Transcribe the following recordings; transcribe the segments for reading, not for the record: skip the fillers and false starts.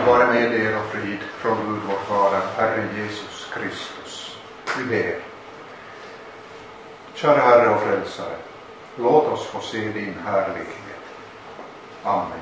Vare med er och frid från Gud vår Fader, Herren Jesus Kristus. Vi ber. Kära Herre och Frälsare, låt oss få se din härlighet. Amen.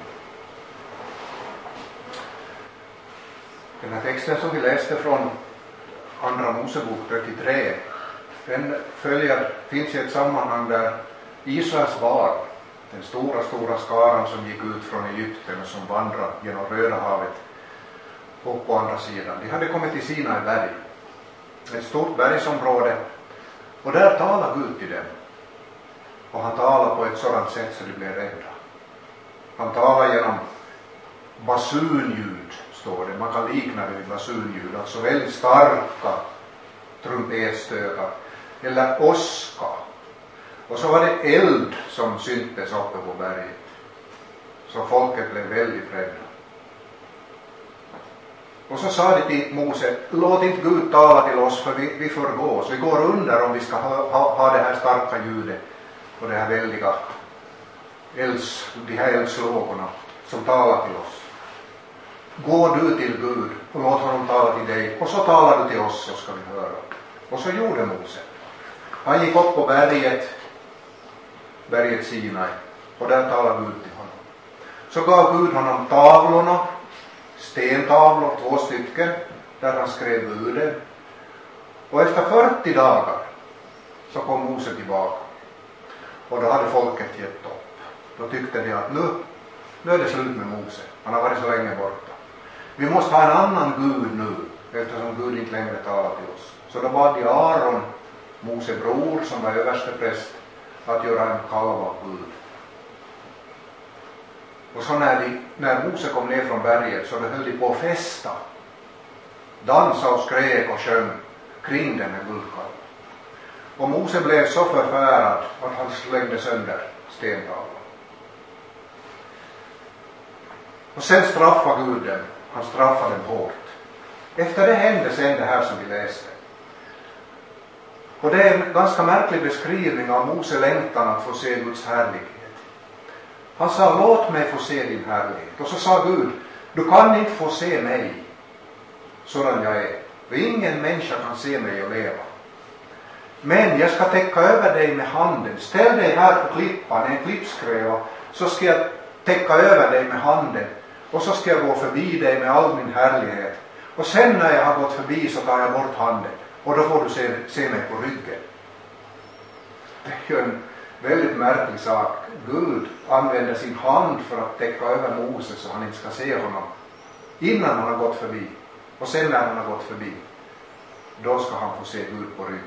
Den här texten som vi läste från Andra Mosebok 33, den finns i ett sammanhang där Israels barn, den stora skaran som gick ut från Egypten och som vandrade genom Röda havet och på andra sidan, de hade kommit till Sinai berg, ett stort bergsområde, och där talade Gud till dem. Och han talade på ett sådant sätt så de blev rädda. Han talade genom basunljud, står det. Man kan likna det vid basunljud, alltså väldigt starka trumpetstötar eller åska. Och så var det eld som syntes uppe på berget. Så folket blev väldigt rädda. Och så sa det till Mose, låt inte Gud tala till oss, för vi förgås. Vi går under om vi ska ha det här starka ljudet och det här väldiga de här eldslågorna som talar till oss. Gå du till Gud och låt honom tala till dig, och så talar du till oss, så ska vi höra. Och så gjorde Mose. Han gick upp på berget Sinai, och där talade Gud till honom. Så gav Gud honom tavlorna, stentavlor, 2 stycken, där han skrev buden. Och efter 40 dagar så kom Mose tillbaka. Och då hade folket gett upp. Då tyckte de att nu är det slut med Mose. Han har varit så länge borta. Vi måste ha en annan Gud nu, eftersom Gud inte längre talar till oss. Så då bad de Aron, Mose bror som var överstepräst, att göra en kalv av Gud. Och så när Mose kom ner från berget, så höll de på att festa, dansa och skrek och sjöng kring den här guldkalven. Och Mose blev så förfärad att han slängde sönder stentavlan. Och sen straffade Gud dem. Han straffade dem hårt. Efter det hände sen det här som vi läste. Och det är en ganska märklig beskrivning av Mose längtan att få se Guds härlighet. Han sa, låt mig få se din härlighet. Och så sa Gud, du kan inte få se mig sådan jag är. För ingen människa kan se mig och leva. Men jag ska täcka över dig med handen. Ställ dig här på klippan, en klippskräva, så ska jag täcka över dig med handen. Och så ska jag gå förbi dig med all min härlighet. Och sen när jag har gått förbi så tar jag bort handen. Och då får du se mig på ryggen. Det är ju en väldigt märklig sak. Gud använder sin hand för att täcka över Moses så han inte ska se honom innan han har gått förbi. Och sen när han har gått förbi, då ska han få se Gud på ryggen.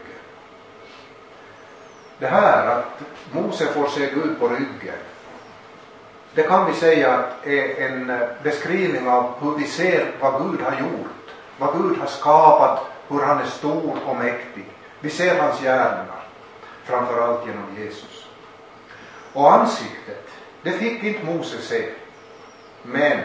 Det här att Mose får se Gud på ryggen, det kan vi säga är en beskrivning av hur vi ser vad Gud har gjort, vad Gud har skapat, hur han är stor och mäktig. Vi ser hans gärningar, framförallt genom Jesus. Och ansiktet, det fick inte Mose se. Men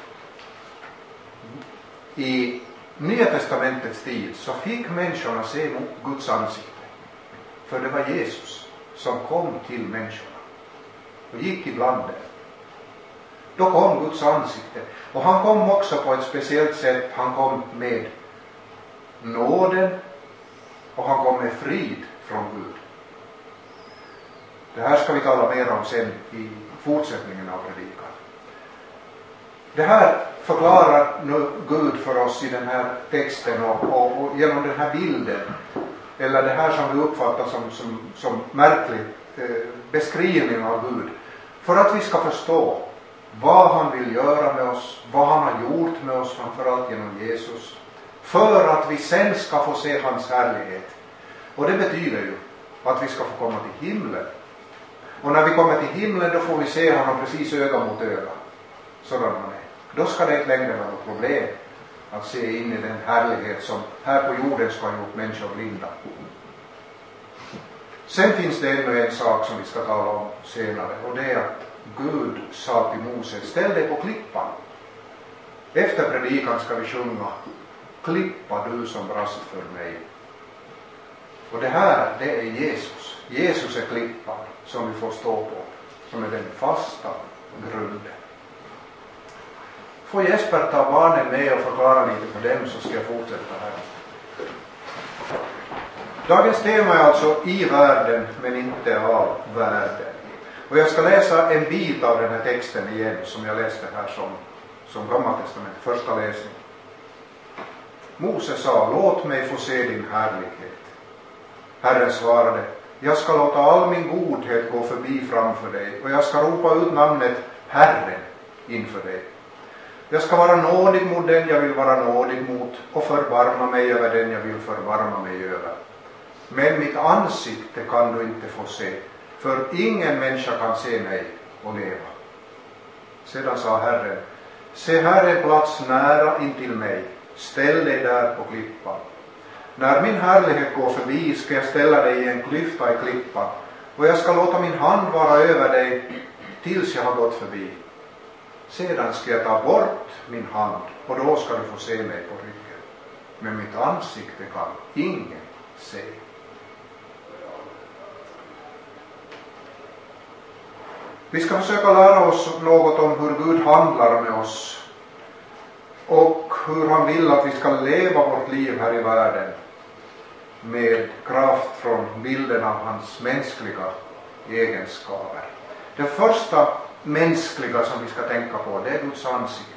i Nya testamentets tid så fick människorna se Guds ansikte. För det var Jesus som kom till människorna och gick ibland dem. Då kom Guds ansikte. Och han kom också på ett speciellt sätt. Han kom med nåden och han kom med frid från Gud. Det här ska vi tala mer om sen i fortsättningen av predikan. Det här förklarar nu Gud för oss i den här texten och genom den här bilden, eller det här som vi uppfattar som märklig beskrivning av Gud, för att vi ska förstå vad han vill göra med oss, vad han har gjort med oss, framförallt genom Jesus, för att vi sen ska få se hans härlighet. Och det betyder ju att vi ska få komma till himlen. Och när vi kommer till himlen, då får vi se honom precis öga mot öga, sådan han är. Då ska det inte längre vara något problem att se in i den härlighet som här på jorden ska ha gjort människor blinda. Sen finns det ännu en sak som vi ska tala om senare, och det är att Gud sa till Mose, ställ dig på klippan. Efter predikan ska vi sjunga, klippa du som brast för mig. Och det här, det är Jesus. Jesus är klippan som vi får stå på, som är den fasta grunden. får Jesper ta barnen med och förklara lite för dem, så ska jag fortsätta här. Dagens tema är alltså i världen men inte av världen. Och jag ska läsa en bit av den här texten igen som jag läste här som Gammaltestament, första läsning. Mose sa, låt mig få se din härlighet. Herren svarade, jag ska låta all min godhet gå förbi framför dig och jag ska ropa ut namnet Herren inför dig. Jag ska vara nådig mot den jag vill vara nådig mot och förbarma mig över den jag vill förbarma mig över. Men mitt ansikte kan du inte få se, för ingen människa kan se mig och leva. Sedan sa Herren, se här är en plats nära intill mig, ställ dig där på klippan. När min härlighet går förbi ska jag ställa dig i en klyfta i klippan och jag ska låta min hand vara över dig tills jag har gått förbi. Sedan ska jag ta bort min hand och då ska du få se mig på ryggen. Men mitt ansikte kan ingen se. Vi ska försöka lära oss något om hur Gud handlar med oss och hur han vill att vi ska leva vårt liv här i världen med kraft från bilden av hans mänskliga egenskaper. Det första mänskliga som vi ska tänka på, det är Guds ansikte.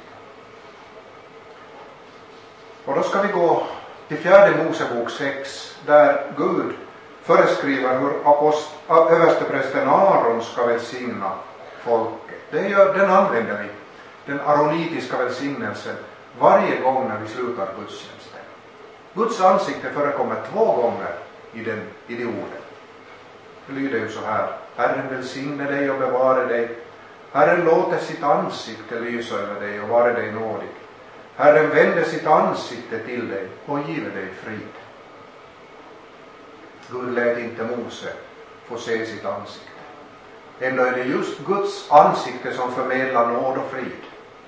Och då ska vi gå till 4 Mosebok 6 där Gud föreskriver hur översteprästen Aron ska välsigna folket. Den använder vi, den aronitiska välsignelsen, varje gång när vi slutar gudstjänsten. Guds ansikte förekommer 2 gånger i de orden. Det lyder ju så här, Herren välsigne dig och bevara dig. Herren låter sitt ansikte lysa över dig och vara dig nådig. Herren vänder sitt ansikte till dig och giver dig frid. Gud lät inte Mose få se sitt ansikte. Ändå är det just Guds ansikte som förmedlar nåd och frid.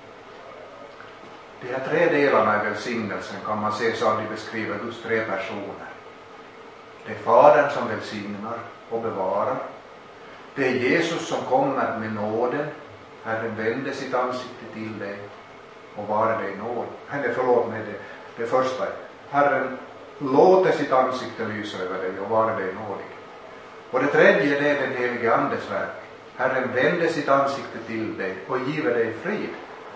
De här 3 delarna i välsignelsen kan man se som de beskriver Guds 3 personer. Det är Fadern som välsignar och bevarar. Det är Jesus som kommer med nåden. Herren vänder sitt ansikte till dig och vara dig nåd. Det första är Herren låter sitt ansikte lysa över dig och vara dig nådig. Och det tredje, det är den helige Andes verk. Herren vänder sitt ansikte till dig och giver dig frid.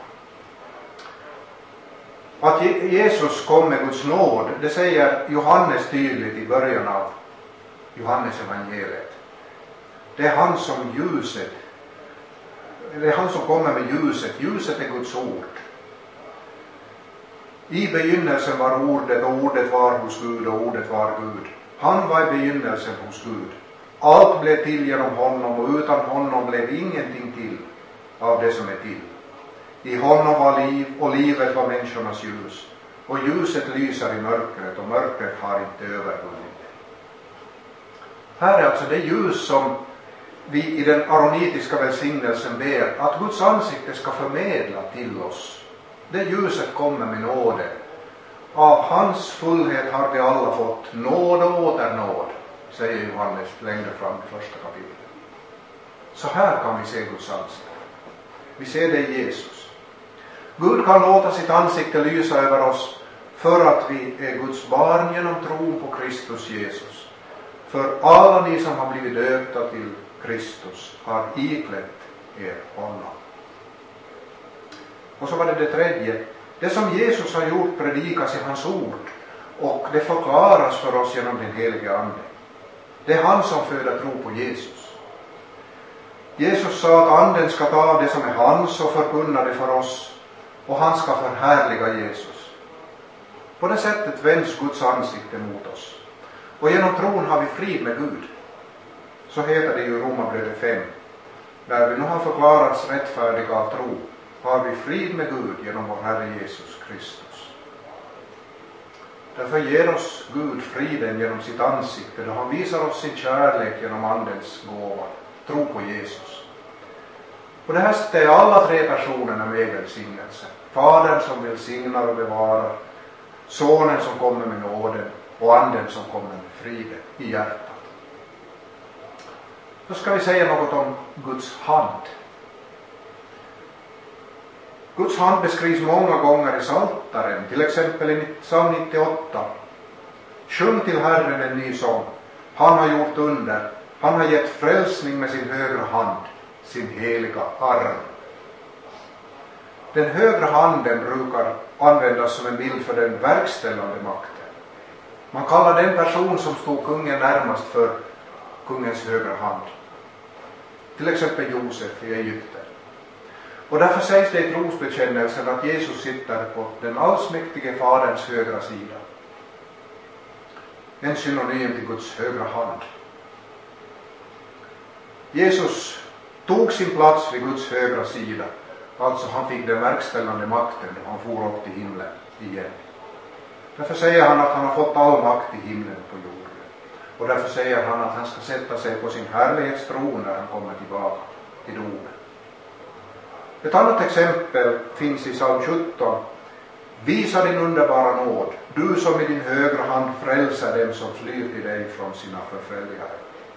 Att Jesus kom med Guds nåd, det säger Johannes tydligt i början av Johannes evangeliet. Det är han som kommer med ljuset. Ljuset är Guds ord. I begynnelsen var ordet och ordet var hos Gud och ordet var Gud. Han var i begynnelsen hos Gud. Allt blev till genom honom och utan honom blev ingenting till av det som är till. I honom var liv och livet var människornas ljus. Och ljuset lyser i mörkret och mörkret har inte övervunnit det. Här är alltså det ljus som vi i den aronitiska välsignelsen ber att Guds ansikte ska förmedla till oss. Det ljuset kommer med nåden. Av hans fullhet har vi alla fått nåd och åter nåd, säger Johannes längre fram i första kapitlet. Så här kan vi se Guds ansikte. Vi ser det i Jesus. Gud kan låta sitt ansikte lysa över oss för att vi är Guds barn genom tron på Kristus Jesus. För alla ni som har blivit döpta till Kristus har iklätt er honom. Och så var det tredje. Det som Jesus har gjort predikas i hans ord och det förklaras för oss genom den helige Ande. Det är han som föder tro på Jesus. Jesus sa att anden ska ta av det som är hans och förkunna det för oss och han ska förhärliga Jesus. På det sättet vänds Guds ansikte mot oss. Och genom tron har vi frid med Gud. Så heter det i Romarbrevet 5. När vi nu har förklarats rättfärdiga av tro har vi frid med Gud genom vår Herre Jesus Kristus. Därför ger oss Gud friden genom sitt ansikte då han visar oss sin kärlek genom andens gåva. Tro på Jesus. Och det här är alla 3 personerna med välsignelse. Fadern som välsignar och bevarar. Sonen som kommer med nåden. Och anden som kommer med friden i hjärtat. Då ska vi säga något om Guds hand. Guds hand beskrivs många gånger i Psaltaren, till exempel i psalm 98. Sjung till Herren en ny sång. Han har gjort under. Han har gett frälsning med sin högra hand, sin heliga arm. Den högra handen brukar användas som en bild för den verkställande makten. Man kallar den person som stod kungen närmast för kungens högra hand. Till exempel Josef i Egypten. Och därför sägs det i trosbekännelsen att Jesus sitter på den allsmäktige faderns högra sida. En synonym till Guds högra hand. Jesus tog sin plats vid Guds högra sida. Alltså han fick den verkställande makten och han for upp till himlen igen. Därför säger han att han har fått all makt i himlen på jorden. Och därför säger han att han ska sätta sig på sin härlighetstron när han kommer tillbaka till domen. Ett annat exempel finns i psalm 17. Visa din underbara nåd, du som i din högra hand frälsar dem som flyr till dig från sina förföljare.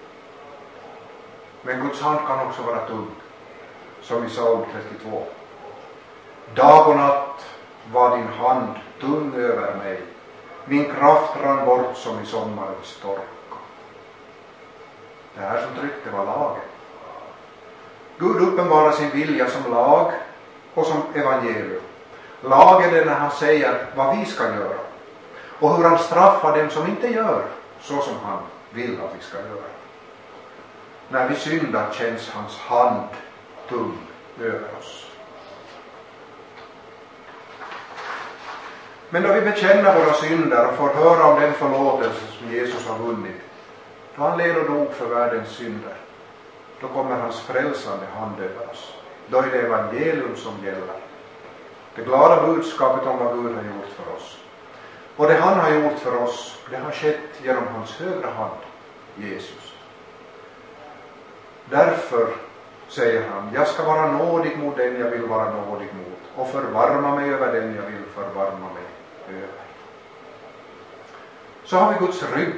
Men Guds hand kan också vara tung, som i psalm 32. Dag och natt var din hand tung över mig, min kraft rann bort som i sommarens torka. Det här som tryckte var lagen. Gud uppenbarar sin vilja som lag och som evangelium. Lag är det när han säger vad vi ska göra och hur han straffar dem som inte gör så som han vill att vi ska göra. När vi syndar känns hans hand tung över oss. Men då vi bekänner våra synder och får höra om den förlåtelse som Jesus har vunnit, då han led och dog för världens synder, då kommer hans frälsande hand över oss. Då är det evangelium som gäller. Det glada budskapet om vad Gud har gjort för oss. Och det han har gjort för oss, det har skett genom hans högra hand, Jesus. Därför säger han, jag ska vara nådig mot den jag vill vara nådig mot och förvarma mig över den jag vill förvarma mig över. Så har vi Guds rygg.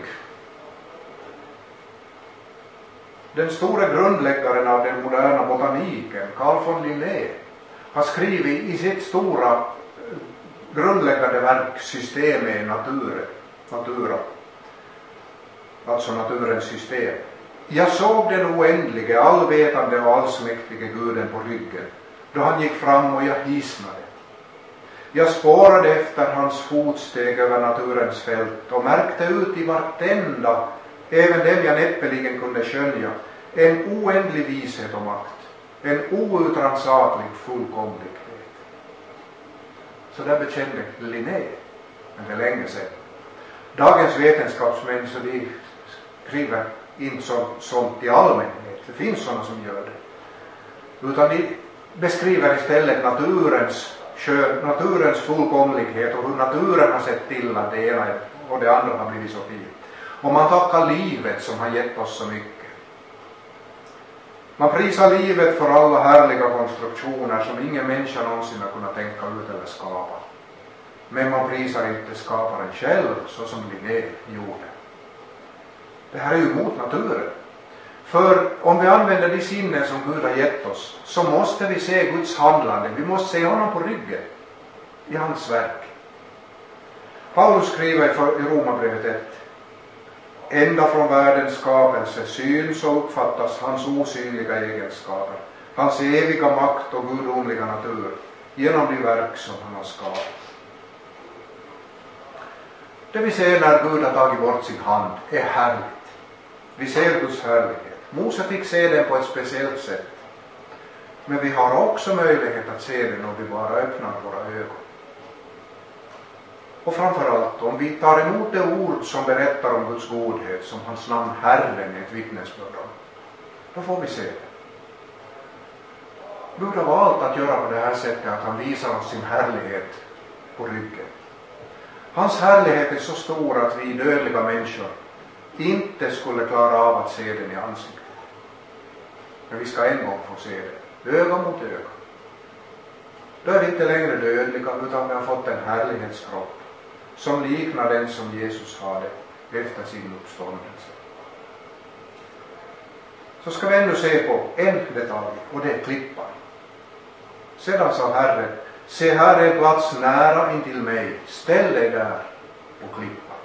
Den stora grundläggaren av den moderna botaniken, Carl von Linné, har skrivit i sitt stora grundläggande verk Systeme Natura, alltså naturens system. Jag såg den oändlige, allvetande och allsmäktige Guden på ryggen, då han gick fram och jag hisnade. Jag spårade efter hans fotsteg över naturens fält och märkte ut i vartenda, även dem jag näppeligen kunde skönja, en oändlig vishet och makt, en outrannsaklig fullkomlighet. Så där bekände Linné, men det är länge sedan. Dagens vetenskapsmän så de skriver inte sånt i allmänhet, det finns sådana som gör det. Utan de beskriver istället naturens fullkomlighet och hur naturen har sett till att det ena och det andra har blivit så fint. Och man tackar livet som har gett oss så mycket. Man prisar livet för alla härliga konstruktioner som ingen människa någonsin har kunnat tänka ut eller skapa. Men man prisar inte skaparen själv så som Linné gjorde. Det här är ju mot naturen. För om vi använder de sinnen som Gud har gett oss så måste vi se Guds handlande. Vi måste se honom på ryggen i hans verk. Paulus skriver i Romarbrevet 1. Ända från världens skapelse syns och uppfattas hans osynliga egenskaper, hans eviga makt och gudomliga natur genom de verk som han har skapat. Det vi ser när Gud har tagit bort sin hand är härligt. Vi ser Guds härlighet. Mose fick se den på ett speciellt sätt. Men vi har också möjlighet att se den om vi bara öppnar våra ögon. Och framförallt om vi tar emot det ord som berättar om Guds godhet, som hans namn Herren är ett vittnesbörd om, då får vi se det. Gud har valt att göra på det här sättet att han visar oss sin härlighet på ryggen. Hans härlighet är så stor att vi dödliga människor inte skulle klara av att se den i ansiktet. Men vi ska en gång få se det, öga mot öga. Då är vi inte längre dödliga utan vi har fått en härlighetskropp som liknar den som Jesus hade efter sin uppståndelse. Så ska vi ännu se på en detalj och det är klippan. Sedan sa Herren, se här är en plats nära intill mig, ställ dig där på klippan.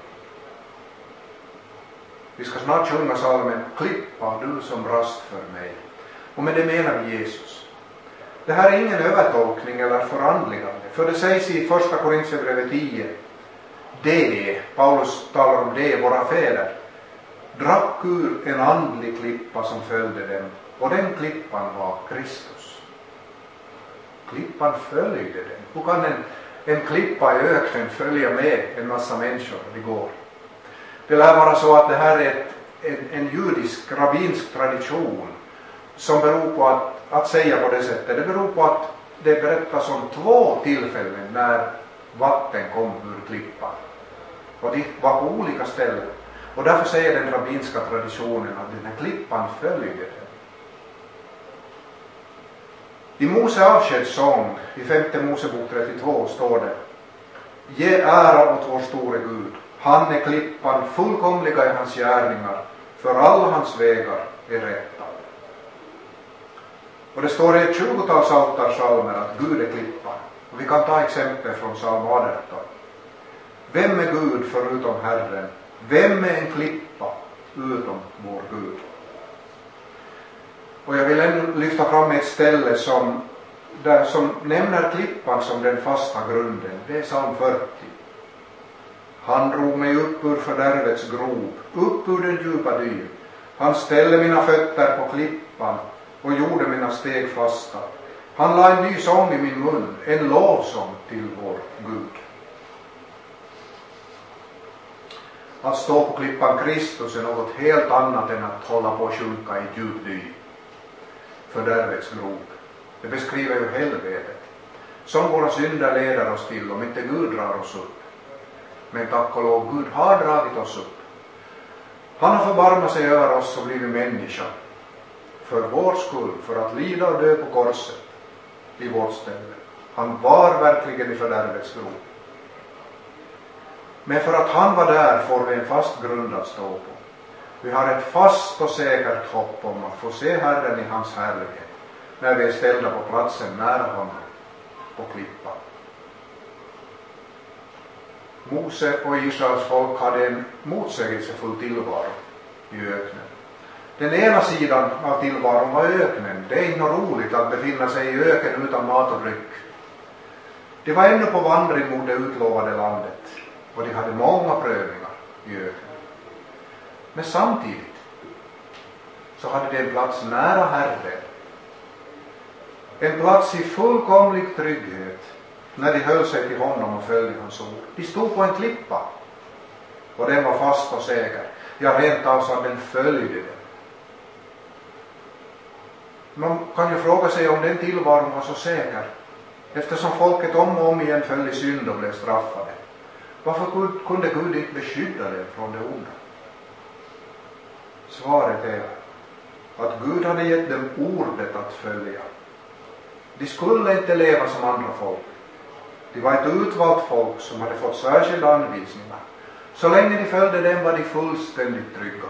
Vi ska snart sjunga salmen Klippa du som brast för mig. Och med det menar vi Jesus. Det här är ingen övertolkning eller förandligande. För det sägs i första Korintierbrevet 10. Paulus talar om det, våra fäder drack ur en andlig klippa som följde dem. Och den klippan var Kristus. Klippan följde den. Hur kan en klippa i öknen följa med en massa människor? Det går. Det lär vara så att det här är en judisk, rabbinsk tradition som beror på att säga på det sättet. Det beror på att det berättas om 2 tillfällen när vatten kom ur klippan. Och det var på olika ställen. Och därför säger den rabbinska traditionen att den här klippan följde den. I Mose avskedssång i 5 Mosebok 32 står det: ge ära åt vår store Gud. Han är klippan, fullkomliga i hans gärningar, för alla hans vägar är rätta. Och det står i ett 20-tal psaltarpsalmer att Gud är klippan. Och vi kan ta exempel från psalm 18. Vem är Gud förutom Herren? Vem är en klippa utom vår Gud? Och jag vill ändå lyfta fram ett ställe som nämner klippan som den fasta grunden. Det är psalm 40. Han drog mig upp ur fördärvets grop, upp ur den djupa dyn. Han ställde mina fötter på klippan och gjorde mina steg fasta. Han la en ny sång i min mun, en lovsång till vår Gud. Att stå på klippan Kristus är något helt annat än att hålla på och sjunka i djup dy. Fördärvets grop. Det beskriver ju helvetet. Som våra synder leder oss till om inte Gud drar oss upp. Men tack och lov, Gud har dragit oss upp. Han har förbarmat sig över oss och blivit människa. För vår skull, för att lida och dö på korset i vårt ställe. Han var verkligen i fördärvets grop. Men för att han var där får vi en fast grund att stå på. Vi har ett fast och säkert hopp om att få se Herren i hans härlighet när vi är ställda på platsen nära honom på klippan. Mose och Israels folk hade en motsägelsefull tillvaro i öknen. Den ena sidan av tillvaron var öknen. Det är inte roligt att befinna sig i öken utan mat och dryck. De var ännu på vandring mot det utlovade landet och de hade många prövningar i öknen. Men samtidigt så hade de en plats nära Herren. En plats i fullkomlig trygghet när de höll sig till honom och följde hans ord. De stod på en klippa och den var fast och säker. Ja, rent av så att den följde dem. Man kan ju fråga sig om den tillvaron var så säker, eftersom folket om och om igen föll i synd och blev straffade. Varför kunde Gud inte beskydda dem från det onda? Svaret är att Gud hade gett dem ordet att följa. De skulle inte leva som andra folk. De var ett utvalt folk som hade fått särskilda anvisningar. Så länge de följde dem var de fullständigt trygga.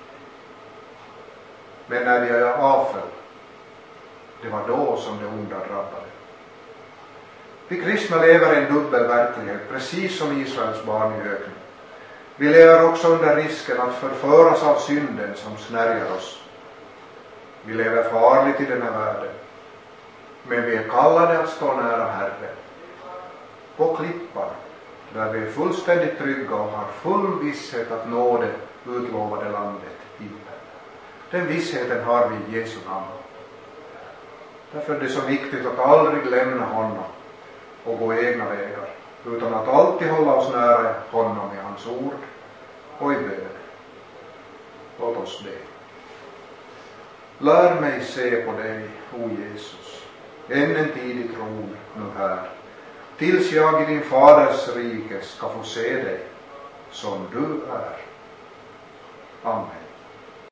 Men när de avföll, det var då som det onda drabbade. Vi kristna lever i en dubbel verklighet, precis som Israels barn i öknen. Vi lever också under risken att förföras av synden som snärjar oss. Vi lever farligt i den här världen. Men vi är kallade att stå nära Herren. På klippan, där vi är fullständigt trygga och har full visshet att nå det utlovade landet i himlen. Den vissheten har vi i Jesu namn. Därför är det så viktigt att aldrig lämna honom och gå egna vägar, utan att alltid hålla oss nära honom i hans ord och i bön. Låt oss be. Lär mig se på dig, o Jesus, än en tid i tron nu här, tills jag i din faders rike ska få se dig som du är. Amen.